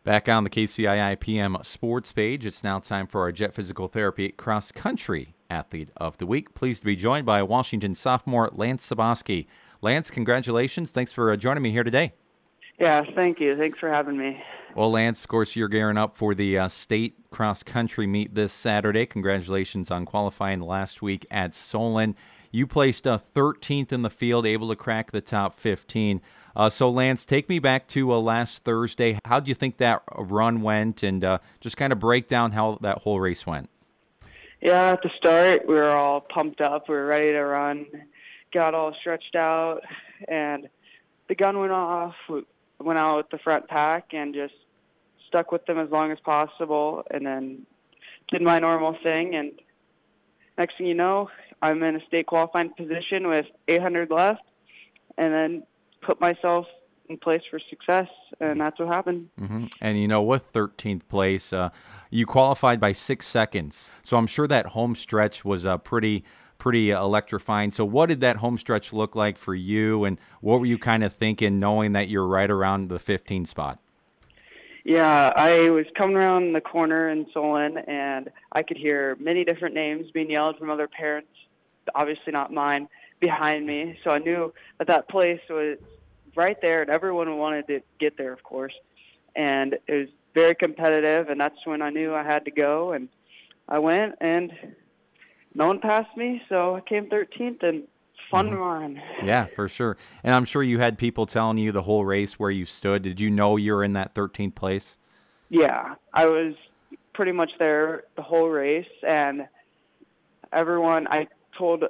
Back on the KCII PM sports page, it's now time for our Jet Physical Therapy Cross Country Athlete of the Week. Pleased to be joined by Washington sophomore Lance Saboski. Lance, congratulations. Thanks for joining me here today. Yeah, thank you. Thanks for having me. Well, Lance, of course, you're gearing up for the state cross country meet this Saturday. Congratulations on qualifying last week at Solon. You placed 13th in the field, able to crack the top 15. So, Lance, take me back to last Thursday. How do you think that run went, and just kind of break down how that whole race went? Yeah, at the start, we were all pumped up. We were ready to run, got all stretched out, and the gun went off. We went out with the front pack and just stuck with them as long as possible, and then did my normal thing. And next thing you know, I'm in a state qualifying position with 800 left, and then put myself in place for success, and that's what happened. Mm-hmm. And with 13th place, you qualified by 6 seconds. So I'm sure that home stretch was pretty electrifying. So what did that home stretch look like for you, and what were you kind of thinking knowing that you're right around the 15 spot? Yeah, I was coming around the corner in Solon, and I could hear many different names being yelled from other parents, obviously not mine, behind me. So I knew that place was right there, and everyone wanted to get there, of course. And it was very competitive, and that's when I knew I had to go. And I went, and no one passed me, so I came 13th, and fun run. Yeah, for sure. And I'm sure you had people telling you the whole race where you stood. Did you know you were in that 13th place? Yeah, I was pretty much there the whole race, and everyone I told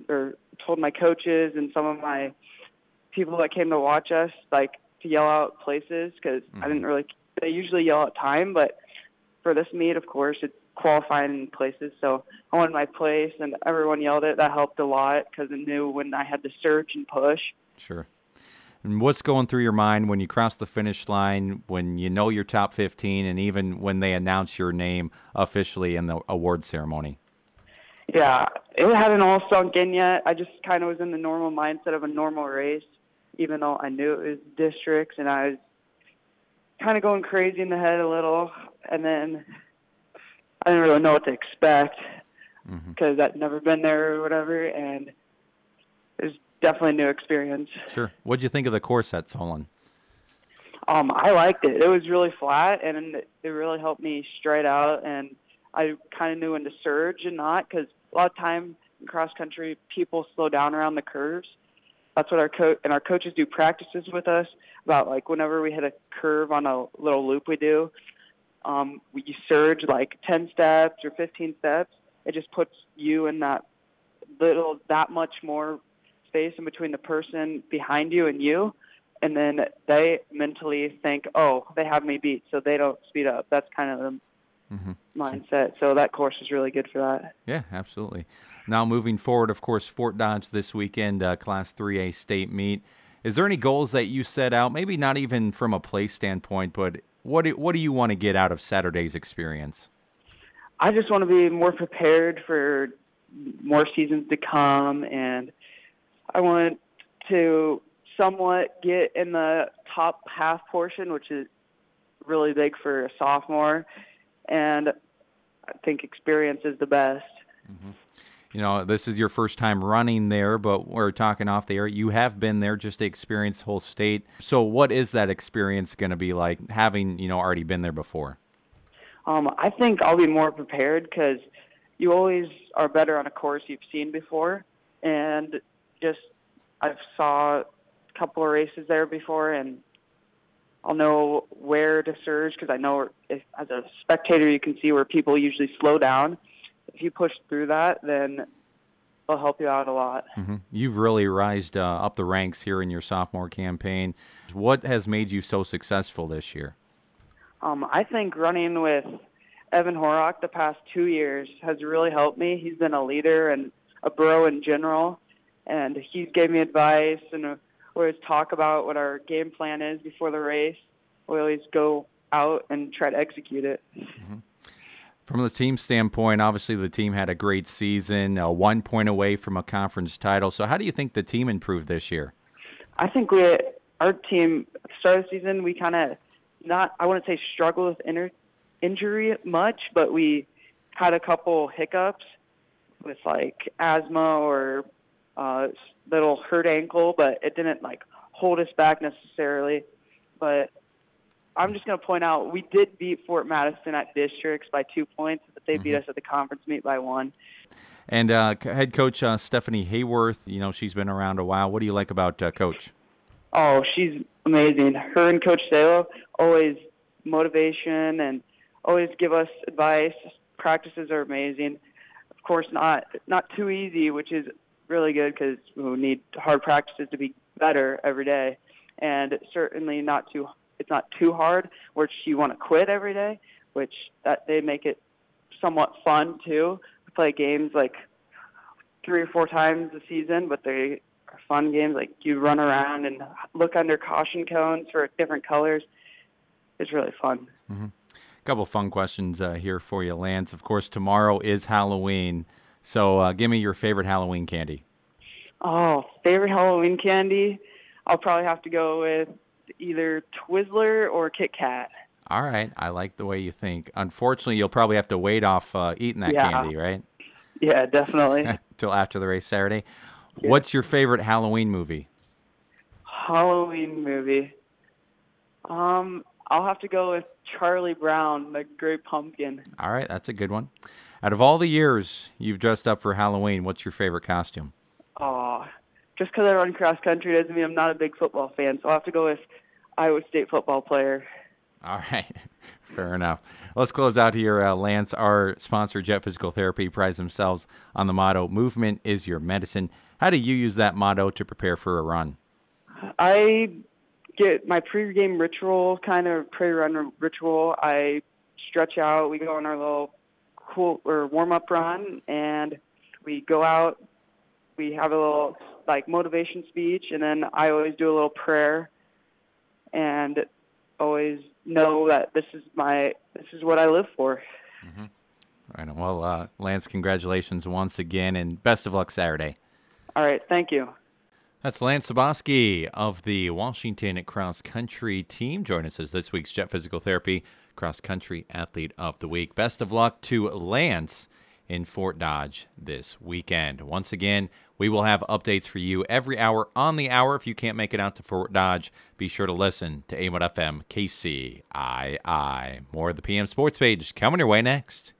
my coaches and some of my people that came to watch us to yell out places because I didn't really. They usually yell out time, but for this meet, of course, it's qualifying places. So I wanted my place, and everyone yelled it. That helped a lot because I knew when I had to search and push. Sure. And what's going through your mind when you cross the finish line, when you know you're top 15, and even when they announce your name officially in the award ceremony? Yeah, it hadn't all sunk in yet. I just kind of was in the normal mindset of a normal race, even though I knew it was districts, and I was kind of going crazy in the head a little. And then I didn't really know what to expect because I'd never been there or whatever, and it was definitely a new experience. Sure. What'd you think of the course at Solon? I liked it. It was really flat, and it really helped me straight out, and I kind of knew when to surge and not, because a lot of time in cross country, people slow down around the curves. That's what our coaches do practices with us about, whenever we hit a curve on a little loop we do, you surge 10 steps or 15 steps. It just puts you in that much more space in between the person behind you and you. And then they mentally think, oh, they have me beat, so they don't speed up. That's kind of the mindset. So that course is really good for that. Yeah, absolutely. Now moving forward, of course, Fort Dodge this weekend, Class 3A state meet. Is there any goals that you set out, maybe not even from a place standpoint, but what do you want to get out of Saturday's experience? I just want to be more prepared for more seasons to come, and I want to somewhat get in the top half portion, which is really big for a sophomore, and I think experience is the best. This is your first time running there, but we're talking off the air. You have been there just to experience the whole state. So what is that experience going to be like, having, already been there before? I think I'll be more prepared because you always are better on a course you've seen before. And I've saw a couple of races there before, and I'll know where to surge because I know as a spectator you can see where people usually slow down. If you push through that, then it'll help you out a lot. You've really rised up the ranks here in your sophomore campaign. What has made you so successful this year? I think running with Evan Horrock the past 2 years has really helped me. He's been a leader and a bro in general, and he's gave me advice, and we always talk about what our game plan is before the race. We always go out and try to execute it. From the team standpoint, obviously the team had a great season, 1 point away from a conference title. So how do you think the team improved this year? I think our team, at the start of the season, we kind of I wouldn't say struggle with injury much, but we had a couple hiccups with like asthma or little hurt ankle, but it didn't like hold us back necessarily. But I'm just going to point out we did beat Fort Madison at districts by 2 points, but they beat us at the conference meet by 1. And head coach Stephanie Hayworth, she's been around a while. What do you like about Coach? Oh, she's amazing. Her and Coach Salo always motivation and always give us advice. Practices are amazing. Of course, not too easy, which is really good because we need hard practices to be better every day. And certainly it's not too hard, which you want to quit every day, which that they make it somewhat fun too. We play games like 3 or 4 times a season, but they are fun games. Like you run around and look under caution cones for different colors. It's really fun. Mm-hmm. Couple fun questions here for you, Lance. Of course, tomorrow is Halloween, so give me your favorite Halloween candy. Oh, favorite Halloween candy? I'll probably have to go with either Twizzler or Kit Kat. All right. I like the way you think. Unfortunately, you'll probably have to wait off eating that candy, right? Yeah, definitely. Till after the race Saturday. Yeah. What's your favorite Halloween movie? Halloween movie? I'll have to go with Charlie Brown, the Great Pumpkin. All right. That's a good one. Out of all the years you've dressed up for Halloween, what's your favorite costume? Oh, just because I run cross country doesn't mean I'm not a big football fan, so I'll have to go with Iowa State football player. All right. Fair enough. Let's close out here. Lance, our sponsor, Jet Physical Therapy, prides themselves on the motto, movement is your medicine. How do you use that motto to prepare for a run? I get my pre-game ritual, kind of pre-run ritual. I stretch out. We go on our little cool or warm-up run, and we go out. We have a little like motivation speech, and then I always do a little prayer, and always know that this is what I live for. Mm-hmm. All right. Well, Lance, congratulations once again, and best of luck Saturday. All right. Thank you. That's Lance Saboski of the Washington Cross Country team. Join us as this week's Jet Physical Therapy Cross Country Athlete of the Week. Best of luck to Lance in Fort Dodge this weekend. Once again, we will have updates for you every hour on the hour. If you can't make it out to Fort Dodge, be sure to listen to A1 FM KCII. More of the PM Sports Page coming your way next.